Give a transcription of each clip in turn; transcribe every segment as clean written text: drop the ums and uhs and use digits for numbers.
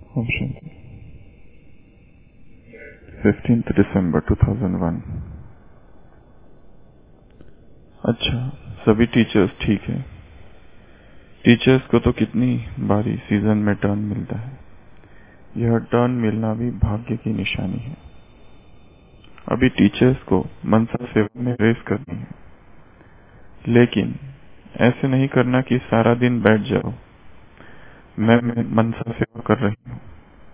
Option 15 दिसंबर 2001। अच्छा, सभी teachers ठीक है। टीचर्स को तो कितनी बारी सीजन में टर्न मिलता है। यह टर्न मिलना भी भाग्य की निशानी है। अभी टीचर्स को मनसा सेवा में रेस करनी है, लेकिन ऐसे नहीं करना कि सारा दिन बैठ जाओ, मैं मनसा सेवा कर रही हूँ।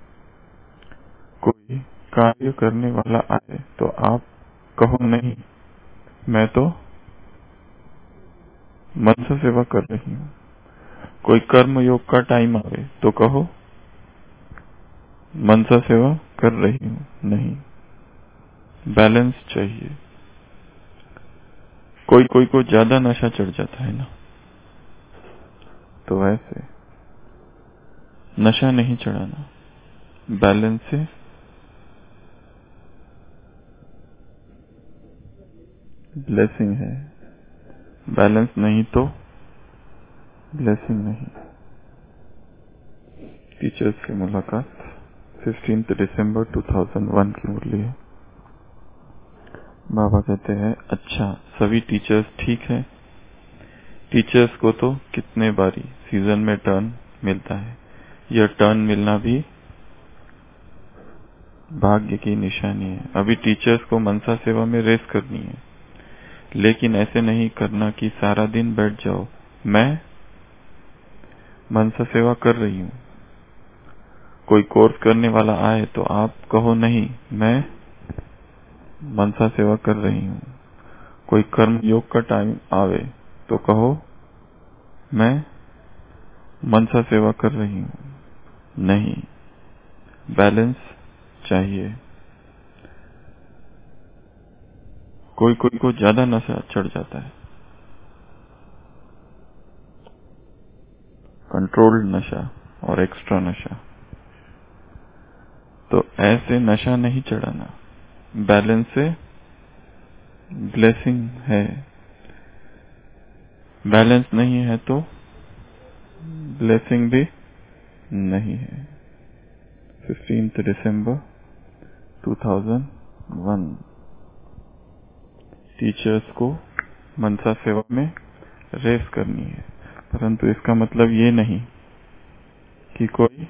कोई कार्य करने वाला आए तो आप कहो नहीं, मैं तो मनसा सेवा कर रही हूँ। कोई कर्म योग का टाइम आवे तो कहो मनसा सेवा कर रही हूँ। नहीं, बैलेंस चाहिए। कोई कोई को ज्यादा नशा चढ़ जाता है ना, तो वैसे नशा नहीं चढ़ाना, बैलेंस से ब्लेसिंग है। बैलेंस नहीं तो ब्लेसिंग नहीं। टीचर्स से मुलाकात 15 दिसंबर 2001 की मुरली है। बाबा कहते हैं, अच्छा सभी टीचर्स ठीक है। टीचर्स को तो कितने बारी सीजन में टर्न मिलता है। यह टर्न मिलना भी भाग्य की निशानी है। अभी टीचर्स को मनसा सेवा में रेस करनी है, लेकिन ऐसे नहीं करना कि सारा दिन बैठ जाओ, मैं मनसा सेवा कर रही हूँ। कोई कोर्स करने वाला आए तो आप कहो नहीं, मैं मनसा सेवा कर रही हूँ। कोई कर्म योग का टाइम आवे तो कहो मैं मनसा सेवा कर रही हूँ। नहीं, बैलेंस चाहिए। कोई कोई को ज्यादा नशा चढ़ जाता है, कंट्रोल्ड नशा और एक्स्ट्रा नशा। तो ऐसे नशा नहीं चढ़ाना, बैलेंस से ब्लेसिंग है। बैलेंस नहीं है तो ब्लेसिंग भी नहीं है। 15 दिसंबर 2001। टीचर्स को मनसा सेवा में रेस करनी है, परंतु इसका मतलब ये नहीं कि कोई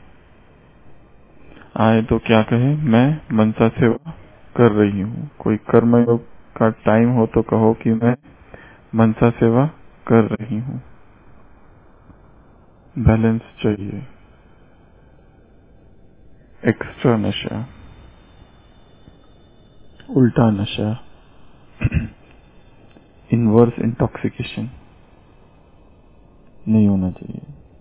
आए तो क्या कहे मैं मनसा सेवा कर रही हूँ। कोई कर्मयोग का टाइम हो तो कहो कि मैं मनसा सेवा कर रही हूँ। बैलेंस चाहिए। एक्स्ट्रा नशा, उल्टा नशा, इनवर्स इंटॉक्सिकेशन नहीं होना चाहिए,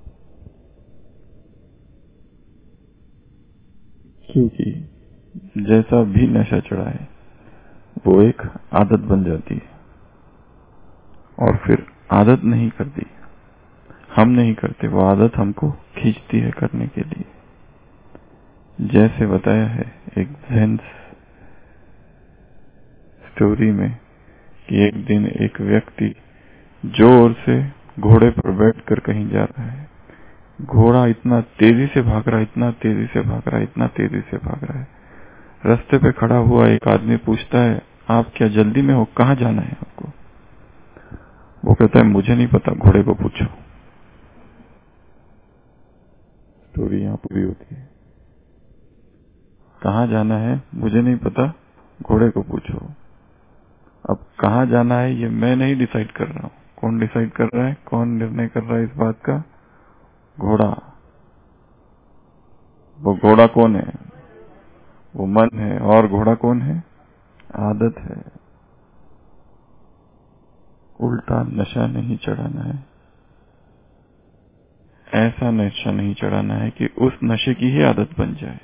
क्योंकि जैसा भी नशा चढ़ाए वो एक आदत बन जाती है, और फिर आदत नहीं करती, हम नहीं करते, वो आदत हमको खींचती है करने के लिए। जैसे बताया है एक ज़ेन स्टोरी में कि एक दिन एक व्यक्ति जोर से घोड़े पर बैठकर कहीं जा रहा है। घोड़ा इतना तेजी से भाग रहा है, इतना तेजी से भाग रहा है, इतना तेजी से भाग रहा है। रास्ते पे खड़ा हुआ एक आदमी पूछता है, आप क्या जल्दी में हो, कहाँ जाना है आपको? वो कहता है, मुझे नहीं पता, घोड़े को पूछो। स्टोरी यहाँ पूरी होती है। कहाँ जाना है मुझे नहीं पता, घोड़े को पूछो। अब कहाँ जाना है ये मैं नहीं डिसाइड कर रहा हूँ। कौन डिसाइड कर रहा है, कौन निर्णय कर रहा है इस बात का? घोड़ा। वो घोड़ा कौन है? वो मन है। और घोड़ा कौन है? आदत है। उल्टा नशा नहीं चढ़ाना है, ऐसा नशा नहीं चढ़ाना है कि उस नशे की ही आदत बन जाए।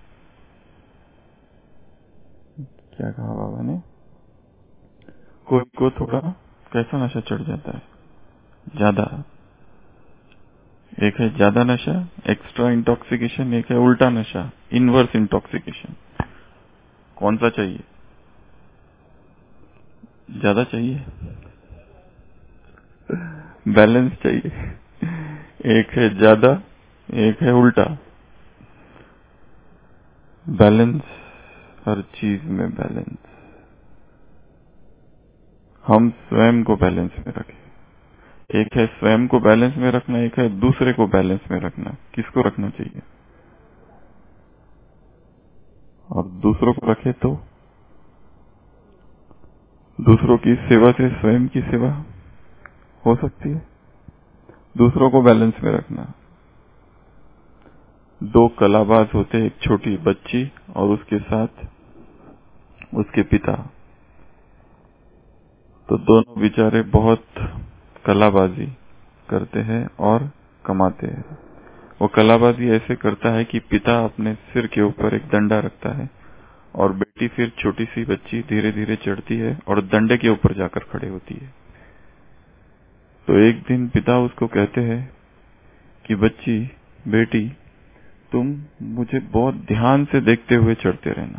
क्या कहा बाबा ने? कोई को थोड़ा कैसा नशा चढ़ जाता है? ज्यादा। एक है ज्यादा नशा, एक्स्ट्रा इंटॉक्सिकेशन। एक है उल्टा नशा, इनवर्स इंटॉक्सिकेशन। कौन सा चाहिए? ज्यादा चाहिए, बैलेंस चाहिए। एक है ज्यादा, एक है उल्टा। बैलेंस, हर चीज में बैलेंस। हम स्वयं को बैलेंस में रखें। एक है स्वयं को बैलेंस में रखना, एक है दूसरे को बैलेंस में रखना। किसको रखना चाहिए? और दूसरों को रखे तो दूसरों की सेवा से स्वयं की सेवा हो सकती है। दूसरों को बैलेंस में रखना। दो कलाबाज होते, एक छोटी बच्ची और उसके साथ उसके पिता। तो दोनों बेचारे बहुत कलाबाजी करते हैं और कमाते हैं। वो कलाबाजी ऐसे करता है कि पिता अपने सिर के ऊपर एक डंडा रखता है और बेटी फिर छोटी सी बच्ची धीरे धीरे चढ़ती है और डंडे के ऊपर जाकर खड़े होती है। तो एक दिन पिता उसको कहते हैं कि बच्ची, बेटी, तुम मुझे बहुत ध्यान से देखते हुए चढ़ते रहना,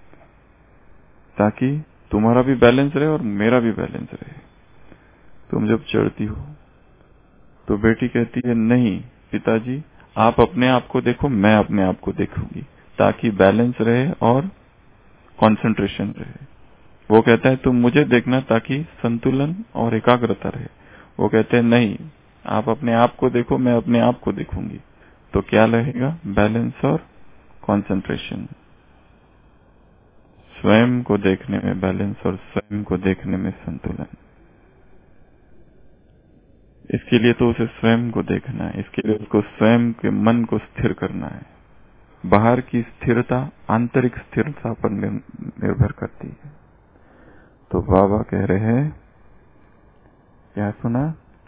ताकि तुम्हारा भी बैलेंस रहे और मेरा भी बैलेंस रहे। तुम जब चढ़ती हो तो बेटी कहती है, नहीं पिताजी, आप अपने आप को देखो, मैं अपने आप को देखूंगी, ताकि बैलेंस रहे और कंसंट्रेशन रहे। वो कहता है तुम मुझे देखना ताकि संतुलन और एकाग्रता रहे। वो कहते हैं नहीं, आप अपने आप को देखो, मैं अपने आप को देखूंगी। तो क्या रहेगा? बैलेंस और कंसंट्रेशन। स्वयं को देखने में बैलेंस और स्वयं को देखने में संतुलन। इसके लिए तो उसे स्वयं को देखना है। इसके लिए उसको स्वयं के मन को स्थिर करना है। बाहर की स्थिरता आंतरिक स्थिरता पर निर्भर करती है। तो बाबा कह रहे हैं, क्या सुना?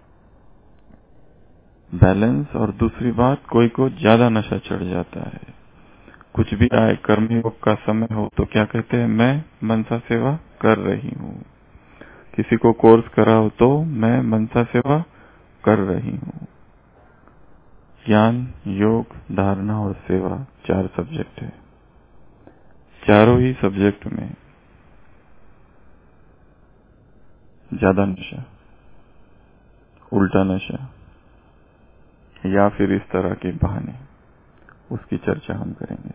बैलेंस। और दूसरी बात, कोई को ज्यादा नशा चढ़ जाता है। कुछ भी आए, कर्मयोग का समय हो तो क्या कहते हैं? मैं मनसा सेवा कर रही हूँ। किसी को कोर्स कराओ तो मैं मनसा सेवा कर रही हूँ। ज्ञान, योग, धारणा और सेवा 4 सब्जेक्ट है। चारों ही सब्जेक्ट में ज्यादा नशा, उल्टा नशा या फिर इस तरह के बहाने, उसकी चर्चा हम करेंगे।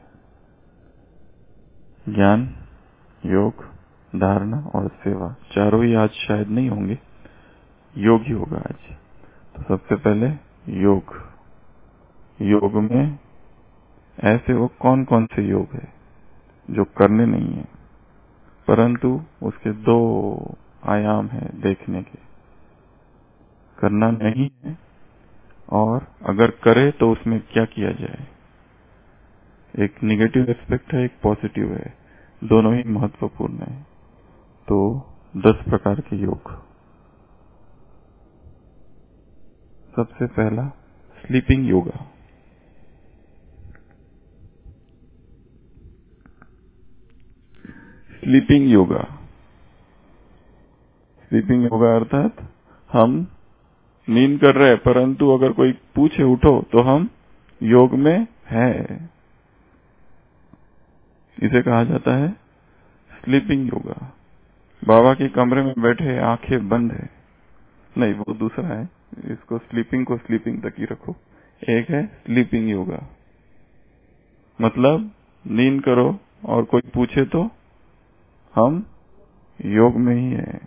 ज्ञान, योग, धारणा और सेवा चारों ही आज शायद नहीं होंगे, योग ही होगा आज। तो सबसे पहले योग। योग में ऐसे वो कौन कौन से योग है जो करने नहीं है, परंतु उसके 2 आयाम है देखने के। करना नहीं है और अगर करे तो उसमें क्या किया जाए। एक निगेटिव एस्पेक्ट है, एक पॉजिटिव है, दोनों ही महत्वपूर्ण है। तो 10 प्रकार के योग। सबसे पहला sleeping yoga. Sleeping yoga, sleeping yoga अर्थात हम नींद कर रहे हैं, परंतु अगर कोई पूछे उठो तो हम योग में है। इसे कहा जाता है स्लीपिंग योगा। बाबा के कमरे में बैठे, आंखें बंद है, नहीं वो दूसरा है। इसको स्लीपिंग को स्लीपिंग तक ही रखो। एक है स्लीपिंग योगा, मतलब नींद करो और कोई पूछे तो हम योग में ही है।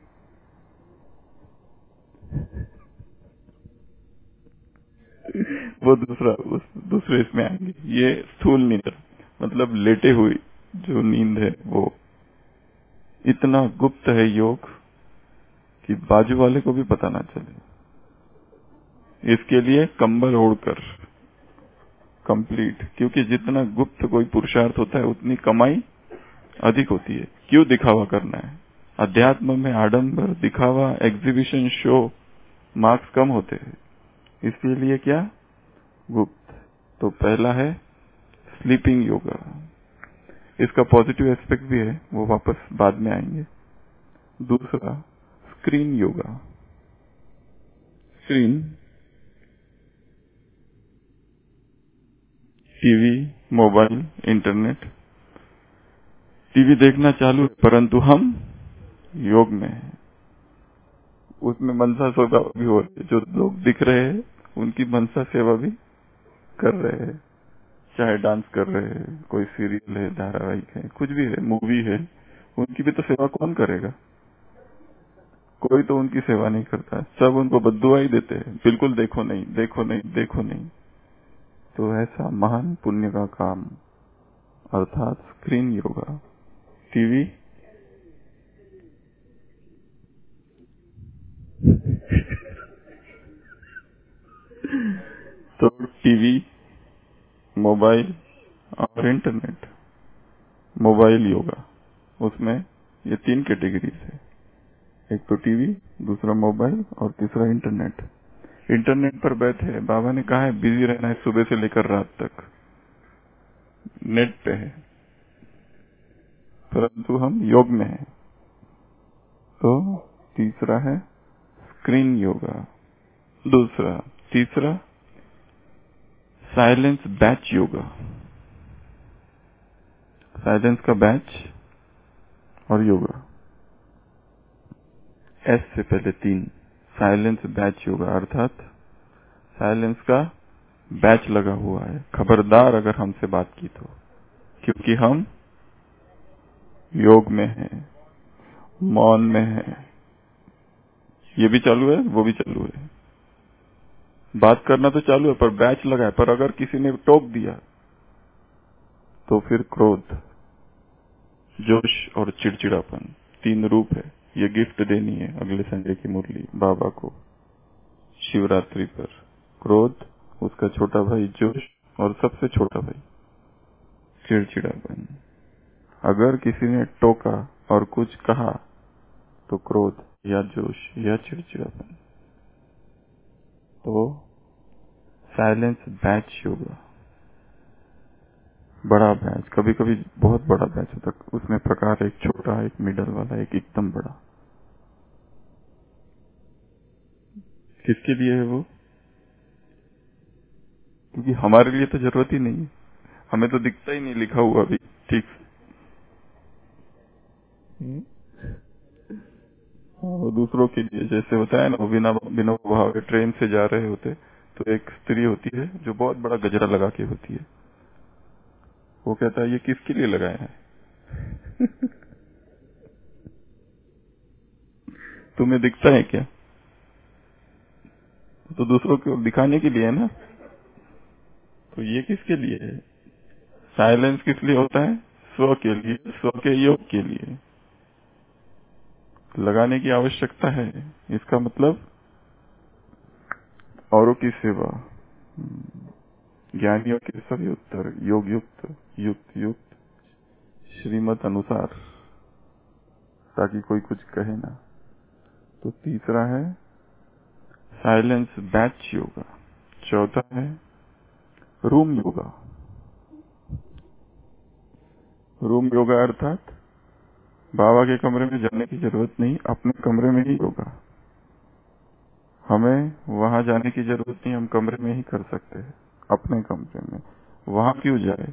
वो दूसरा, उस दूसरे इसमें आएंगे। ये स्थूल नींद, मतलब लेटे हुई जो नींद है, वो इतना गुप्त है योग कि बाजू वाले को भी पता ना चले। इसके लिए कंबल ओढ़कर कंप्लीट, क्योंकि जितना गुप्त कोई पुरुषार्थ होता है उतनी कमाई अधिक होती है। क्यों दिखावा करना है? अध्यात्म में आडंबर, दिखावा, एग्जीबिशन, शो, मार्क्स कम होते हैं। इसके लिए क्या? गुप्त। तो पहला है स्लीपिंग योगा। इसका पॉजिटिव एस्पेक्ट भी है, वो वापस बाद में आएंगे। दूसरा screen yoga. Screen, TV, mobile, internet. TV देखना चालू है, परंतु हम योग में हैं। उसमें मनसा सेवा भी हो रही है। जो लोग दिख रहे हैं उनकी मनसा सेवा भी कर रहे हैं। चाहे डांस कर रहे हैं, कोई सीरियल है, धारावाहिक है, कुछ भी है, मूवी है, उनकी भी तो सेवा कौन करेगा? कोई तो उनकी सेवा नहीं करता, सब उनको बद्दुआ ही देते हैं, बिल्कुल देखो नहीं, देखो नहीं, देखो नहीं। तो ऐसा महान पुण्य का काम अर्थात स्क्रीन योगा, टीवी तो टीवी, मोबाइल और इंटरनेट। मोबाइल योगा, उसमें ये 3 कैटेगरीज है, एक तो टीवी, दूसरा मोबाइल और तीसरा इंटरनेट। इंटरनेट पर बैठे, बाबा ने कहा है बिजी रहना है सुबह से लेकर रात तक, नेट पे है, परंतु हम योग में हैं। तो तीसरा है स्क्रीन योगा, तीसरा साइलेंस बैच योगा, साइलेंस का बैच और योगा। एस से पहले 3, साइलेंस बैच योगा, अर्थात साइलेंस का बैच लगा हुआ है, खबरदार अगर हमसे बात की तो, क्योंकि हम योग में हैं, मौन में हैं। ये भी चालू है, वो भी चालू है, बात करना तो चालू है, पर बैच लगा है। पर अगर किसी ने टोक दिया तो फिर क्रोध, जोश और चिड़चिड़ापन, 3 रूप है। ये गिफ्ट देनी है अगले संडे की मुरली बाबा को, शिवरात्रि पर। क्रोध, उसका छोटा भाई जोश और सबसे छोटा भाई चिड़चिड़ापन। अगर किसी ने टोका और कुछ कहा तो क्रोध या जोश या चिड़चिड़ापन। तो साइलेंस बैच योगा, बड़ा बैच, कभी कभी बहुत बड़ा बैच होता है, उसमें प्रकार एक छोटा, एक मिडल वाला, एक एकदम बड़ा। किसके लिए है वो? क्योंकि हमारे लिए तो जरूरत ही नहीं है, हमें तो दिखता ही नहीं लिखा हुआ भी ठीक से। और दूसरों के लिए जैसे होता है ना, बिना बिना भाव ट्रेन से जा रहे होते तो एक स्त्री होती है जो बहुत बड़ा गजरा लगा के होती है, वो कहता है ये किसके लिए लगाया है? तुम्हें दिखता है क्या? तो दूसरों को दिखाने के लिए है ना। तो ये किसके लिए है? साइलेंस किस लिए होता है? स्व के लिए, स्व के योग के लिए लगाने की आवश्यकता है। इसका मतलब औरों की सेवा, ज्ञानियों के सभी उत्तर योग युक्त युक्त युक्त श्रीमत अनुसार, ताकि कोई कुछ कहे ना। तो तीसरा है साइलेंस बैच योगा। चौथा है रूम योगा। रूम योगा अर्थात बाबा के कमरे में जाने की जरूरत नहीं, अपने कमरे में ही योगा। हमें वहां जाने की जरूरत नहीं, हम कमरे में ही कर सकते हैं, अपने कमरे में। वहां क्यों जाए?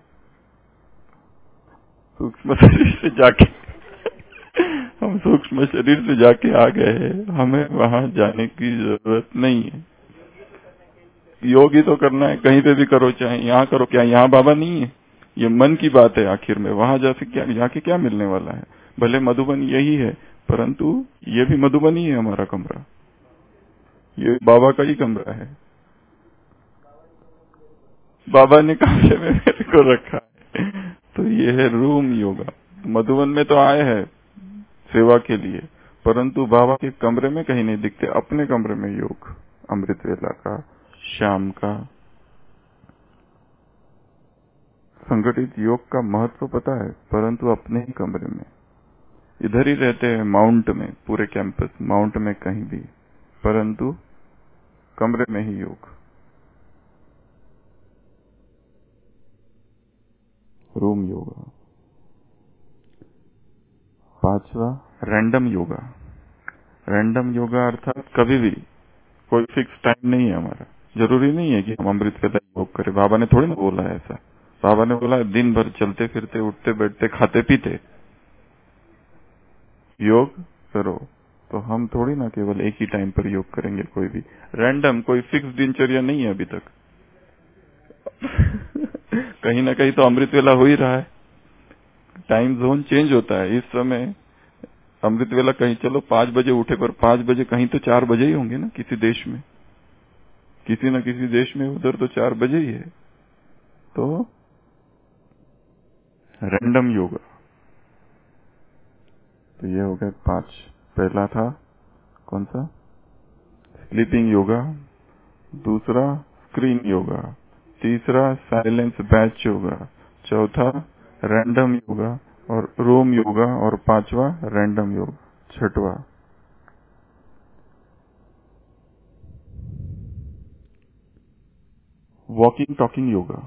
सूक्ष्म शरीर से जाके हम सूक्ष्म शरीर से जाके आ गए हैं, हमें वहां जाने की जरूरत नहीं है। योग ही तो करना है, कहीं पे भी करो, चाहे यहाँ करो। क्या यहाँ बाबा नहीं है? ये मन की बात है आखिर में। वहां जाके क्या, जाके क्या मिलने वाला है? भले मधुबन यही है, परंतु ये भी मधुबन ही है हमारा कमरा, ये बाबा का ही कमरा है। बाबा ने कमरे में मेरे को रखा है। तो ये है रूम योगा। मधुबन में तो आए हैं सेवा के लिए, परंतु बाबा के कमरे में कहीं नहीं दिखते। अपने कमरे में योग, अमृत वेला का, शाम का। संगठित योग का महत्व पता है, परंतु अपने ही कमरे में। इधर ही रहते हैं माउंट में, पूरे कैंपस माउंट में कहीं भी, परंतु कमरे में ही योग। Room yoga. 5वां रैंडम योगा। रैंडम योगा अर्थात कभी भी, कोई फिक्स टाइम नहीं है हमारा। जरूरी नहीं है कि हम अमृत वेला योग करें, बाबा ने थोड़ी ना बोला है ऐसा। बाबा ने बोला दिन भर चलते फिरते, उठते बैठते, खाते पीते योग करो। तो हम थोड़ी ना केवल एक ही टाइम पर योग करेंगे। कोई भी रैंडम, कोई फिक्स दिनचर्या नहीं है अभी तक। कहीं ना कहीं तो अमृत वेला हो ही रहा है, टाइम जोन चेंज होता है। इस समय अमृत वेला कहीं चलो 5 बजे उठे, पर 5 बजे कहीं तो 4 बजे ही होंगे ना, किसी देश में, किसी न किसी देश में उधर तो 4 बजे ही है। तो रैंडम योगा, तो ये हो गया 5। पहला था कौन सा? Sleeping yoga. दूसरा स्क्रीन योगा। तीसरा साइलेंस बैच योगा। चौथा रैंडम योगा और रूम योगा। और 5वां रैंडम योगा। 6वां वॉकिंग टॉकिंग योगा।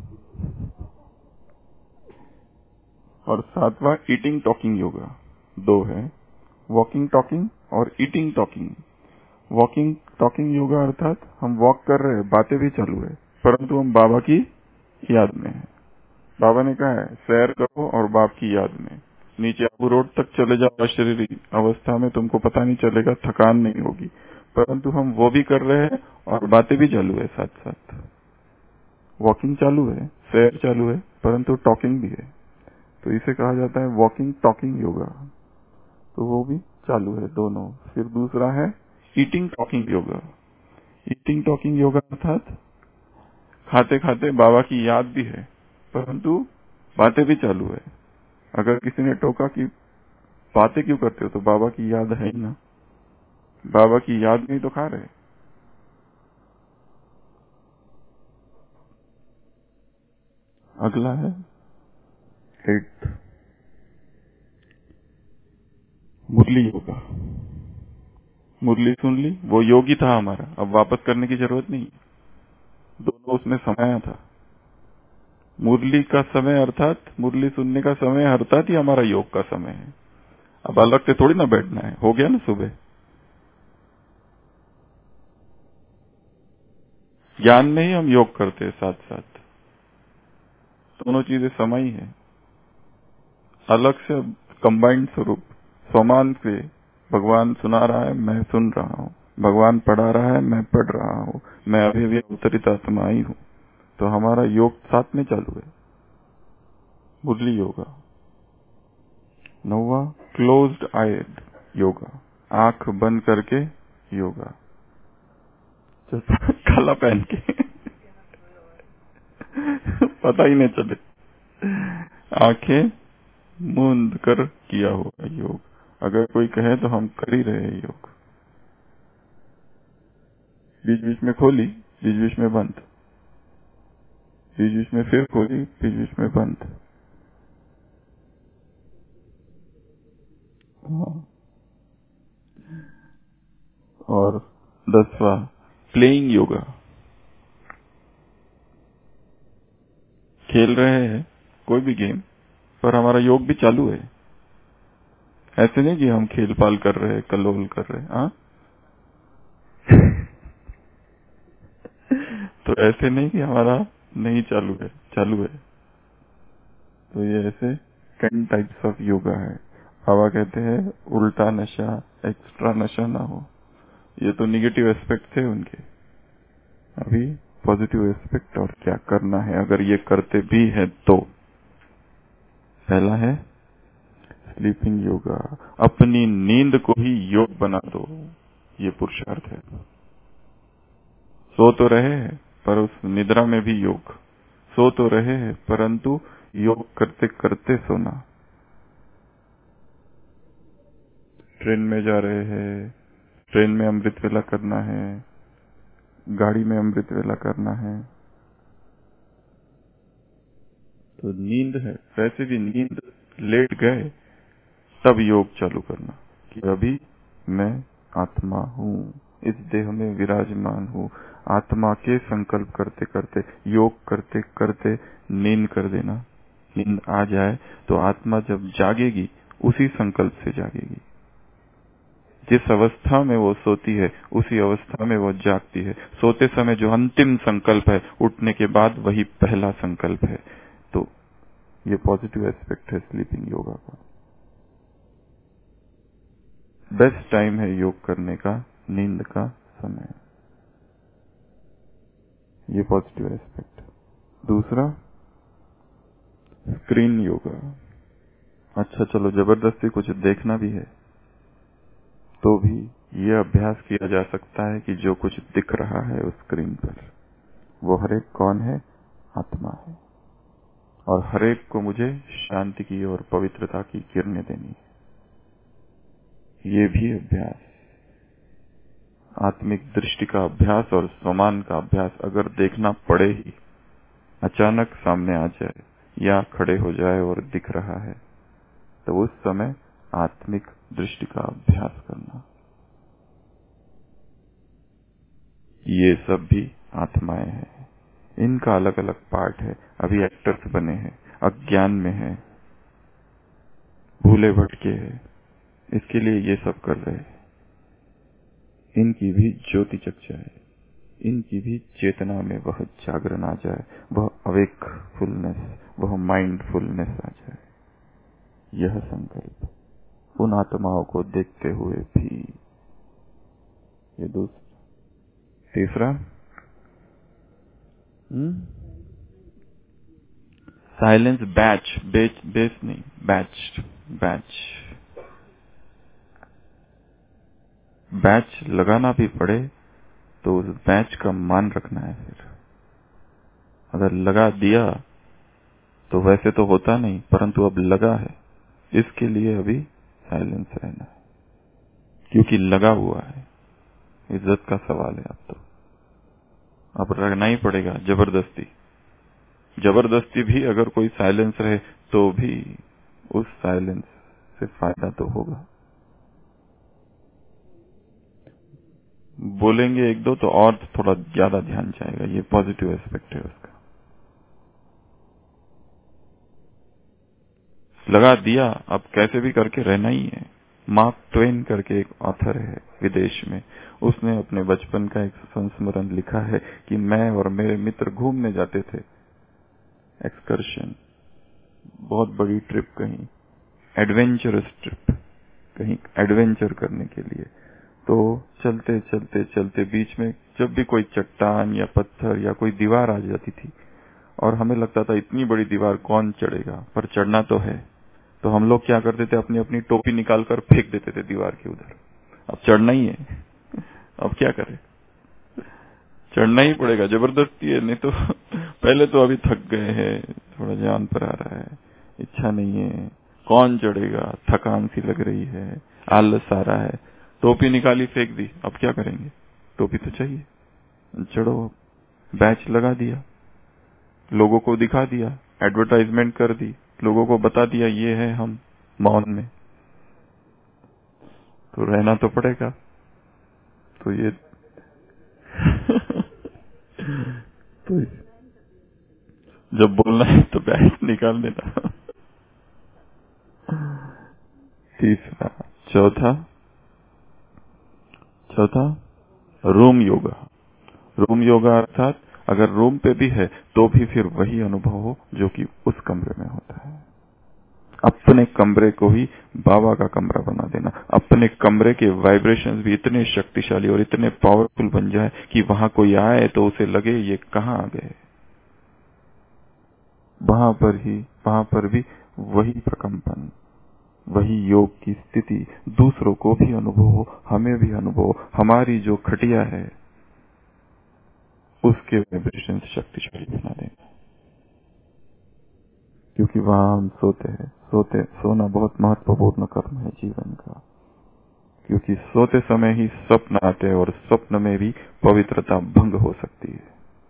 और 7वां ईटिंग टॉकिंग योगा। 2 है, वॉकिंग टॉकिंग और eating talking. Walking talking yoga अर्थात हम वॉक कर रहे हैं, बातें भी चालू है, परंतु हम बाबा की याद में है। बाबा ने कहा है सैर करो और बाप की याद में। नीचे आबू रोड तक चले जाओ अशरीरी अवस्था में, तुमको पता नहीं चलेगा, थकान नहीं होगी, परंतु हम वो भी कर रहे हैं और बातें भी चालू है साथ साथ। वॉकिंग चालू है, सैर चालू है, परंतु टॉकिंग भी है, तो इसे कहा जाता है वॉकिंग टॉकिंग योगा। तो वो भी चालू है दोनों। फिर दूसरा है eating talking yoga. Eating talking yoga अर्थात खाते खाते बाबा की याद भी है, परंतु बातें भी चालू है। अगर किसी ने टोका कि बातें क्यों करते हो, तो बाबा की याद है ही ना, बाबा की याद में ही तो खा रहे। अगला है 8 मुरली योगा। मुरली सुन ली, वो योगी था हमारा, अब वापस करने की जरूरत नहीं, दोनों उसमें समाया था। मुरली का समय अर्थात मुरली सुनने का समय अर्थात ही हमारा योग का समय है। अब अलग से थोड़ी ना बैठना है, हो गया ना सुबह। ज्ञान में ही हम योग करते हैं साथ साथ, दोनों चीजें समय ही है। अलग से कंबाइंड स्वरूप समान से भगवान सुना रहा है, मैं सुन रहा हूँ, भगवान पढ़ा रहा है, मैं पढ़ रहा हूँ, मैं अभी भी अवतरित आत्मा ही हूँ, तो हमारा योग साथ में चालू है। मुरली योगा। 9वां क्लोज्ड आइड योगा, आंख बंद करके योगा, काला पहन के पता ही नहीं चले, आंखें मूंद कर किया हुआ योग। अगर कोई कहे तो हम कर ही रहे हैं योग। बीच बीच में खोली, बीच बीच में बंद, बीच बीच में फिर खोली, बीच बीच में बंद। हाँ। और 10वां प्लेइंग योगा, खेल रहे हैं कोई भी गेम, पर हमारा योग भी चालू है। ऐसे नहीं कि हम खेल पाल कर रहे हैं, कलोल कर रहे हैं। हाँ तो ऐसे नहीं कि हमारा नहीं चालू है, चालू है। तो ये ऐसे 10 टाइप्स ऑफ योगा है। बाबा कहते हैं उल्टा नशा, एक्स्ट्रा नशा ना हो। ये तो निगेटिव एस्पेक्ट थे उनके, अभी पॉजिटिव एस्पेक्ट और क्या करना है अगर ये करते भी है तो। पहला है स्लीपिंग योगा, अपनी नींद को ही योग बना दो, ये पुरुषार्थ है। सो तो रहे हैं पर उस निद्रा में भी योग, सो तो रहे हैं परंतु योग करते करते सोना। ट्रेन में जा रहे हैं, ट्रेन में अमृत वेला करना है, गाड़ी में अमृत वेला करना है, तो नींद है, वैसे भी नींद लेट गए तब योग चालू करना कि अभी मैं आत्मा हूँ, इस देह में विराजमान हूँ। आत्मा के संकल्प करते करते, योग करते करते नींद कर देना। नींद आ जाए तो आत्मा जब जागेगी उसी संकल्प से जागेगी। जिस अवस्था में वो सोती है उसी अवस्था में वो जागती है। सोते समय जो अंतिम संकल्प है, उठने के बाद वही पहला संकल्प है। तो ये पॉजिटिव एस्पेक्ट है स्लीपिंग योगा का। बेस्ट टाइम है योग करने का नींद का समय, ये पॉजिटिव एस्पेक्ट। दूसरा स्क्रीन योगा। अच्छा चलो, जबरदस्ती कुछ देखना भी है तो भी ये अभ्यास किया जा सकता है कि जो कुछ दिख रहा है उस स्क्रीन पर वो हर एक कौन है? आत्मा है। और हर एक को मुझे शांति की और पवित्रता की किरणें देनी है। ये भी अभ्यास, आत्मिक दृष्टि का अभ्यास और स्वमान का अभ्यास। अगर देखना पड़े ही, अचानक सामने आ जाए या खड़े हो जाए और दिख रहा है, तो उस समय आत्मिक दृष्टि का अभ्यास करना। ये सब भी आत्माएं हैं। इनका अलग अलग पार्ट है। अभी एक्टर्स बने हैं, अज्ञान में हैं, भूले भटके हैं, इसके लिए ये सब कर रहे हैं। इनकी भी ज्योति जग जाए, इनकी भी चेतना में वह जागरण आ जाए, वह अवेकफुलनेस, वह माइंडफुलनेस आ जाए। यह संकल्प उन आत्माओं को देखते हुए भी। ये दूसरा। तीसरा, साइलेंस बैच, बेस नहीं, बैच लगाना भी पड़े तो उस बैच का मान रखना है। फिर अगर लगा दिया तो वैसे तो होता नहीं, परंतु अब लगा है, इसके लिए अभी साइलेंस रहना है, क्योंकि लगा हुआ है। इज्जत का सवाल है। अब रहना ही पड़ेगा जबरदस्ती। जबरदस्ती भी अगर कोई साइलेंस रहे तो भी उस साइलेंस से फायदा तो होगा। बोलेंगे एक दो तो और थोड़ा ज्यादा ध्यान जाएगा। ये पॉजिटिव एस्पेक्ट है उसका। लगा दिया, अब कैसे भी करके रहना ही है। मार्क ट्वेन करके एक ऑथर है विदेश में, उसने अपने बचपन का एक संस्मरण लिखा है कि मैं और मेरे मित्र घूमने जाते थे, एक्सकर्शन, बहुत बड़ी ट्रिप, कहीं एडवेंचरस ट्रिप, कहीं एडवेंचर करने के लिए। तो चलते चलते चलते बीच में जब भी कोई चट्टान या पत्थर या कोई दीवार आ जाती थी और हमें लगता था इतनी बड़ी दीवार कौन चढ़ेगा, पर चढ़ना तो है, तो हम लोग क्या करते थे, अपनी अपनी टोपी निकालकर फेंक देते थे दीवार के उधर। अब चढ़ना ही है, अब क्या करें, चढ़ना ही पड़ेगा, जबरदस्ती है। नहीं तो पहले तो अभी थक गए हैं, थोड़ा जान पर आ रहा है, इच्छा नहीं है, कौन चढ़ेगा, थकान सी लग रही है, आलस आ रहा है, टोपी निकाली फेंक दी। अब क्या करेंगे, टोपी तो चाहिए, चढ़ो। बैच लगा दिया, लोगों को दिखा दिया, एडवर्टाइजमेंट कर दी, लोगों को बता दिया ये है हम मौन में, तो रहना तो पड़ेगा। तो ये तो जब बोलना है तो बैच निकाल देना। तीसरा, चौथा रूम योगा। रूम योगा अर्थात अगर रूम पे भी है तो भी फिर वही अनुभव हो जो कि उस कमरे में होता है। अपने कमरे को ही बाबा का कमरा बना देना। अपने कमरे के वाइब्रेशंस भी इतने शक्तिशाली और इतने पावरफुल बन जाए कि वहां कोई आए तो उसे लगे ये कहाँ आ गए। वहां पर भी वही प्रकंपन, वही योग की स्थिति दूसरों को भी अनुभव हो, हमें भी अनुभव हो। हमारी जो खटिया है उसके वाइब्रेशन शक्तिशाली बना देना, क्योंकि वहां हम सोते हैं। सोना बहुत महत्वपूर्ण कर्म है जीवन का, क्योंकि सोते समय ही स्वप्न आते हैं और स्वप्न में भी पवित्रता भंग हो सकती है।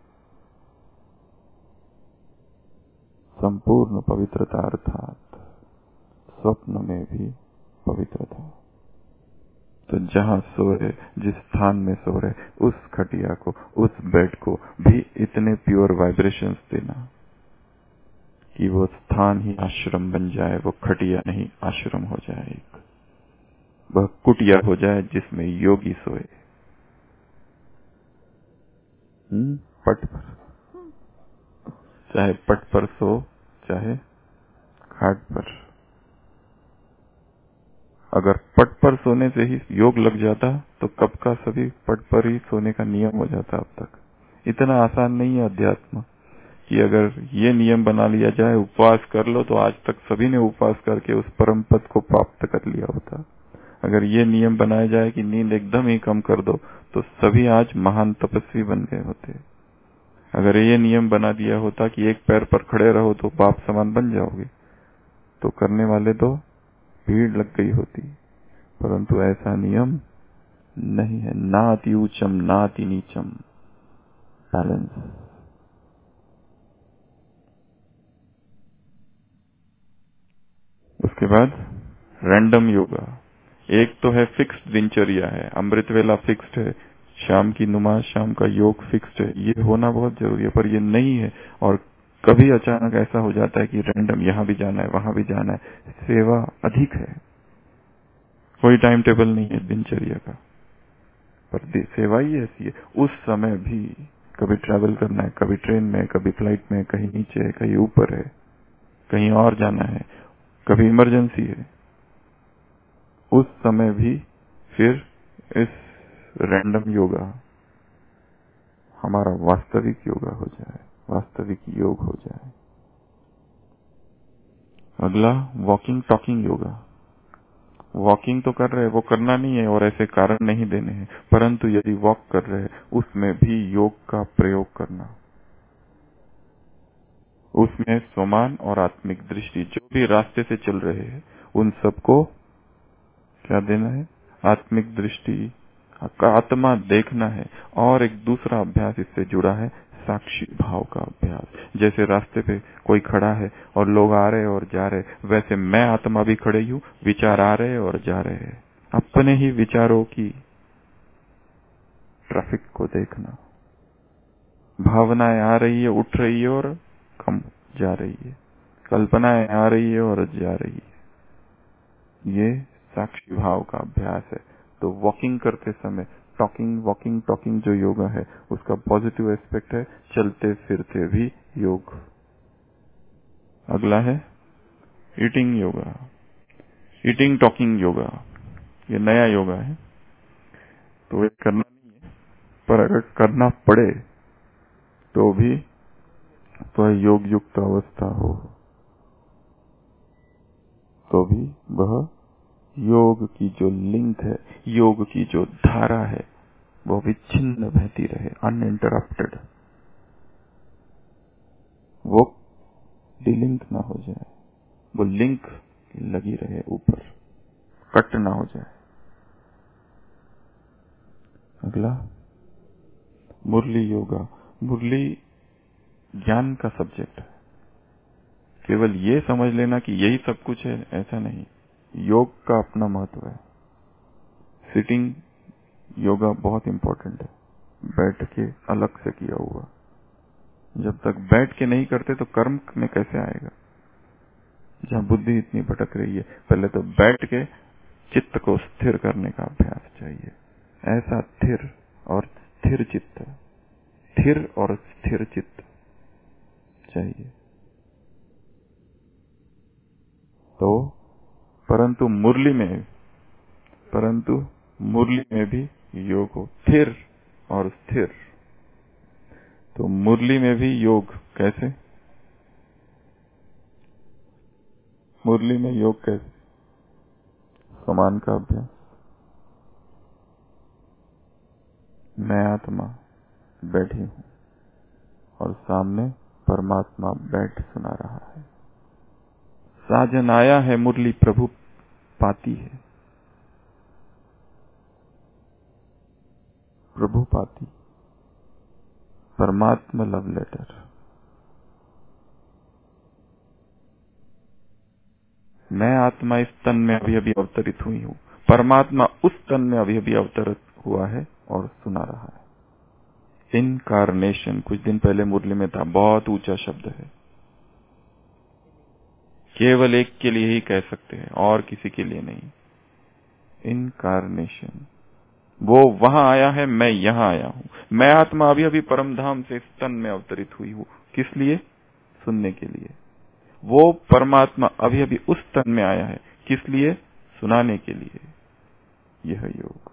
संपूर्ण पवित्रता अर्थात स्वप्न में भी पवित्रता। तो जहां सो रहे, जिस स्थान में सो रहे, उस खटिया को, उस बेड को भी इतने प्योर वाइब्रेशंस देना कि वो स्थान ही आश्रम बन जाए, वो खटिया नहीं आश्रम हो जाए, वह कुटिया हो जाए जिसमें योगी सोए। पट पर, चाहे पट पर सो चाहे खाट पर। अगर पट पर सोने से ही योग लग जाता तो कब का सभी पट पर ही सोने का नियम हो जाता अब तक। इतना आसान नहीं है अध्यात्म कि अगर ये नियम बना लिया जाए, उपवास कर लो, तो आज तक सभी ने उपवास करके उस परम पद को प्राप्त कर लिया होता। अगर ये नियम बनाया जाए कि नींद एकदम ही कम कर दो, तो सभी आज महान तपस्वी बन गए होते। अगर ये नियम बना दिया होता कि एक पैर पर खड़े रहो तो बाप समान बन जाओगे, तो करने वाले तो भीड़ लग गई होती। परंतु ऐसा नियम नहीं है। नाति ऊंचम नाति नीचम, बैलेंस। उसके बाद रैंडम योगा। एक तो है फिक्स्ड दिनचर्या है, अमृत वेला फिक्स्ड है, शाम की नमाज, शाम का योग फिक्स्ड है, ये होना बहुत जरूरी है। पर ये नहीं है, और कभी अचानक ऐसा हो जाता है कि रैंडम, यहाँ भी जाना है, वहां भी जाना है। सेवा अधिक है, कोई टाइम टेबल नहीं है दिनचर्या का, पर सेवा ही ऐसी है। उस समय भी कभी ट्रैवल करना है, कभी ट्रेन में, कभी फ्लाइट में, कहीं नीचे है, कहीं ऊपर है, कहीं और जाना है, कभी इमरजेंसी है, उस समय भी फिर इस रैंडम योगा हमारा वास्तविक योगा हो जाए, वास्तविक योग हो जाए। अगला वॉकिंग टॉकिंग योगा। वॉकिंग तो कर रहे हैं, वो करना नहीं है और ऐसे कारण नहीं देने हैं, परंतु यदि वॉक कर रहे हैं उसमें भी योग का प्रयोग करना। उसमें स्वमान और आत्मिक दृष्टि, जो भी रास्ते से चल रहे हैं उन सबको क्या देना है? आत्मिक दृष्टि का आत्मा देखना है। और एक दूसरा अभ्यास इससे जुड़ा है, साक्षी भाव का अभ्यास। जैसे रास्ते पे कोई खड़ा है और लोग आ रहे और जा रहे, वैसे मैं आत्मा भी खड़े हूँ, विचार आ रहे और जा रहे हैं। अपने ही विचारों की ट्रैफिक को देखना, भावनाएं आ रही है, उठ रही है और कम जा रही है, कल्पनाएं आ रही है और जा रही है। ये साक्षी भाव का अभ्यास है। तो वॉकिंग करते समय वॉकिंग टॉकिंग जो योगा है उसका पॉजिटिव एस्पेक्ट है, चलते फिरते भी योग। अगला है eating yoga, eating talking yoga. ये नया योगा है, तो ये करना नहीं है, पर अगर करना पड़े तो भी तो योग युक्त अवस्था हो तो भी वह योग की जो लिंक है, योग की जो धारा है, वो विच्छिन्न बहती रहे, अनइंटरप्टेड। वो डिलिंक ना हो जाए, वो लिंक लगी रहे, ऊपर कट ना हो जाए। अगला मुरली योगा। मुरली ज्ञान का सब्जेक्ट है। केवल ये समझ लेना कि यही सब कुछ है, ऐसा नहीं। योग का अपना महत्व है। सिटिंग योगा बहुत इंपॉर्टेंट है, बैठ के अलग से किया हुआ। जब तक बैठ के नहीं करते तो कर्म में कैसे आएगा? जहाँ बुद्धि इतनी भटक रही है, पहले तो बैठ के चित्त को स्थिर करने का अभ्यास चाहिए। ऐसा स्थिर और स्थिर चित्त, स्थिर और स्थिर चित्त चाहिए। तो परंतु मुरली में भी योग हो, स्थिर और स्थिर। तो मुरली में भी योग कैसे? मुरली में योग कैसे? समान का अभ्यास। मैं आत्मा बैठी हूं और सामने परमात्मा बैठ सुना रहा है। साजन आया है, मुरली प्रभु पाती है। प्रभु पाती, परमात्मा लव लेटर। मैं आत्मा इस तन में अभी अभी अवतरित हुई हूं, परमात्मा उस तन में अभी अभी अवतरित हुआ है और सुना रहा है। इनकारनेशन कुछ दिन पहले मुरली में था, बहुत ऊंचा शब्द है, केवल एक के लिए ही कह सकते हैं और किसी के लिए नहीं। इनकारनेशन, वो वहां आया है, मैं यहां आया हूं। मैं आत्मा अभी अभी परम धाम से इस तन में अवतरित हुई हूं, किस लिए? सुनने के लिए। वो परमात्मा अभी अभी उस तन में आया है, किस लिए? सुनाने के लिए। यह योग,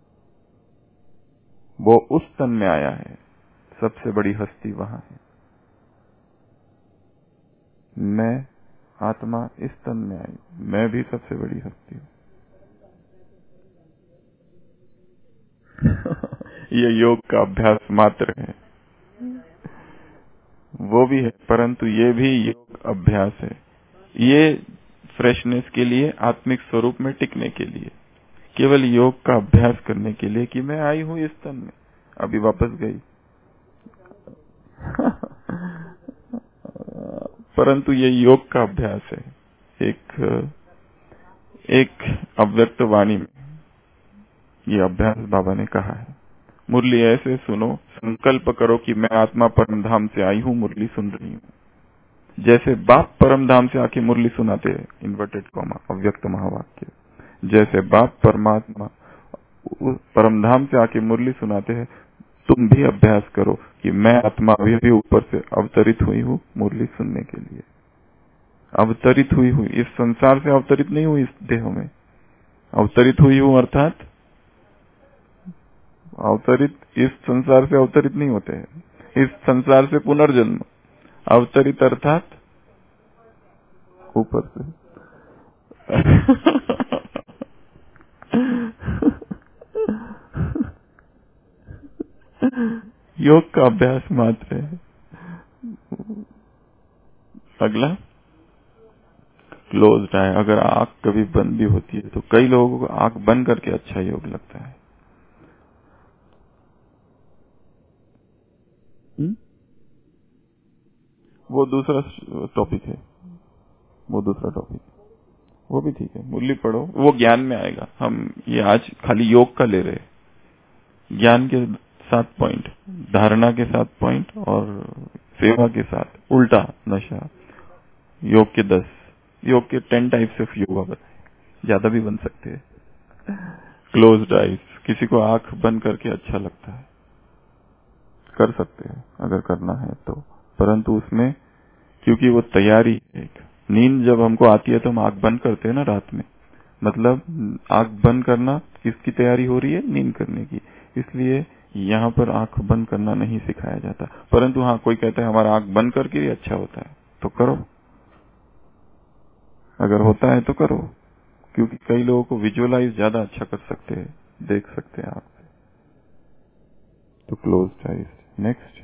वो उस तन में आया है, सबसे बड़ी हस्ती वहां है, मैं आत्मा इस तन में आई, मैं भी सबसे बड़ी शक्ति हूँ। ये योग का अभ्यास मात्र है, वो भी है, परंतु ये भी योग अभ्यास है। ये फ्रेशनेस के लिए, आत्मिक स्वरूप में टिकने के लिए, केवल योग का अभ्यास करने के लिए कि मैं आई हूँ इस तन में, अभी वापस गई। परंतु ये योग का अभ्यास है। एक अव्यक्त वाणी में ये अभ्यास बाबा ने कहा है। मुरली ऐसे सुनो, संकल्प करो कि मैं आत्मा परम धाम से आई हूँ, मुरली सुन रही हूँ। जैसे बाप परम धाम से आके मुरली सुनाते हैं, इन्वर्टेड कॉमा अव्यक्त महावाक्य, जैसे बाप परमात्मा परम धाम से आके मुरली सुनाते हैं, तुम भी अभ्यास करो कि मैं आत्मा अभी भी ऊपर से अवतरित हुई हूँ मुरली सुनने के लिए। अवतरित हुई हूँ, इस संसार से अवतरित नहीं हुई, इस देह में अवतरित हुई हूँ, अर्थात अवतरित इस संसार से अवतरित नहीं होते हैं, इस संसार से पुनर्जन्म। अवतरित अर्थात ऊपर से। योग का अभ्यास मात्र है। अगला क्लोज्ड है। अगर आंख कभी बंद भी होती है तो कई लोगों को आंख बंद करके अच्छा योग लगता है। वो दूसरा टॉपिक है, वो दूसरा टॉपिक, वो भी ठीक है, मुरली पढ़ो, वो ज्ञान में आएगा। हम ये आज खाली योग का ले रहे हैं, ज्ञान के 7 पॉइंट, धारणा के 7 पॉइंट और सेवा के 7, उल्टा नशा, योग के 10, योग के 10 टाइप्स ऑफ योगा बताए, ज्यादा भी बन सकते हैं। क्लोज्ड आइज, किसी को आंख बंद करके अच्छा लगता है, कर सकते हैं अगर करना है तो, परंतु उसमें क्योंकि वो तैयारी है। नींद जब हमको आती है तो हम आंख बंद करते हैं ना रात में, मतलब आंख बंद करना किसकी तैयारी हो रही है? नींद करने की। इसलिए यहाँ पर आंख बंद करना नहीं सिखाया जाता, परंतु हाँ कोई कहता है हमारा आंख बंद करके ही अच्छा होता है, तो करो, अगर होता है तो करो, क्योंकि कई लोगों को विजुअलाइज ज्यादा अच्छा कर सकते हैं, देख सकते हैं आप। तो closed eyes. Next,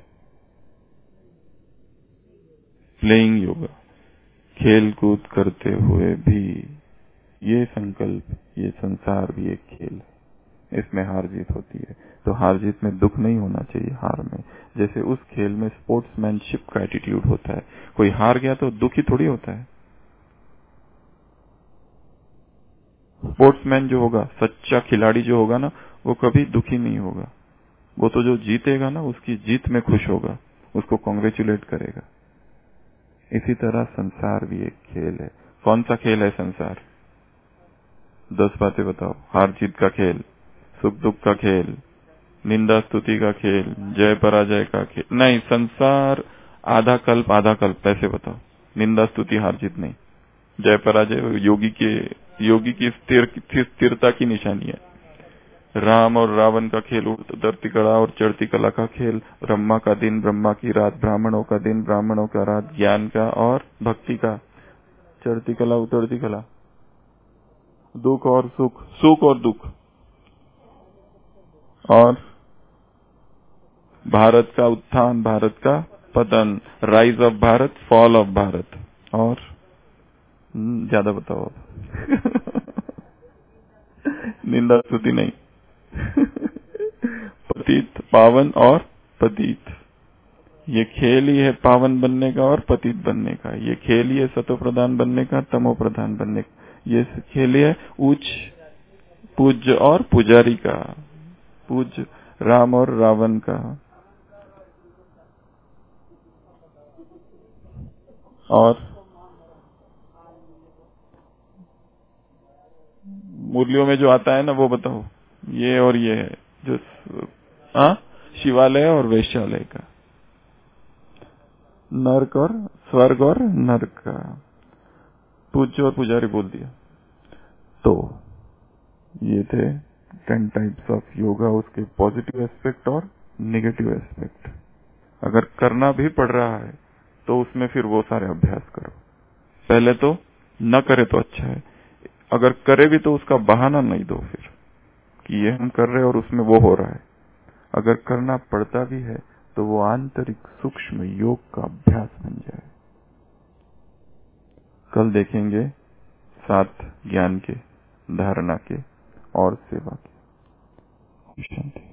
playing yoga, खेल कूद करते हुए भी ये संकल्प, ये संसार भी एक खेल है, इसमें हार जीत होती है, तो हार जीत में दुख नहीं होना चाहिए। हार में जैसे उस खेल में स्पोर्ट्समैनशिप का एटीट्यूड होता है, कोई हार गया तो दुखी थोड़ी होता है। स्पोर्ट्समैन जो होगा, सच्चा खिलाड़ी जो होगा ना, वो कभी दुखी नहीं होगा, वो तो जो जीतेगा ना उसकी जीत में खुश होगा, उसको कॉन्ग्रेचुलेट करेगा। इसी तरह संसार भी एक खेल है। कौन सा खेल है संसार? 10 बातें बताओ। हार जीत का खेल, सुख दुख का खेल, निंदा स्तुति का खेल, जय पराजय का खेल नहीं। संसार आधा कल्प आधा कल्प, ऐसे बताओ। निंदा स्तुति हार जीत नहीं, जय पराजय योगी की स्थिरता की निशानी है। राम और रावण का खेल, उतरती कला और चढ़ती कला का खेल, ब्रह्मा का दिन ब्रह्मा की रात, ब्राह्मणों का दिन ब्राह्मणों का रात, ज्ञान का और भक्ति का, चढ़ती कला उतरती कला, दुख और सुख, सुख और दुख, और भारत का उत्थान भारत का पतन, rise of Bharat, fall of Bharat, और ज्यादा बताओ अब। निंदा स्तुति नहीं। पतित, पावन और पतित, ये खेल ही है पावन बनने का और पतित बनने का। ये खेल ही है सतो प्रधान बनने का, तमो प्रधान बनने का। ये खेल ही है उच्च पूज्य और पुजारी का, पूज्य राम और रावण का। और मुरलियों में जो आता है ना वो बताओ, ये और ये है जो शिवालय और वैश्यालय का, नरक और स्वर्ग और नरक का, पूज्य और पुजारी बोल दिया। तो ये थे 10 टाइप्स ऑफ योगा, उसके पॉजिटिव एस्पेक्ट और नेगेटिव एस्पेक्ट। अगर करना भी पड़ रहा है तो उसमें फिर वो सारे अभ्यास करो। पहले तो न करे तो अच्छा है, अगर करे भी तो उसका बहाना नहीं दो फिर कि ये हम कर रहे हैं और उसमें वो हो रहा है। अगर करना पड़ता भी है तो वो आंतरिक सूक्ष्म योग का अभ्यास बन जाए। कल देखेंगे 7 ज्ञान के, धारणा के और सेवा के। शांति।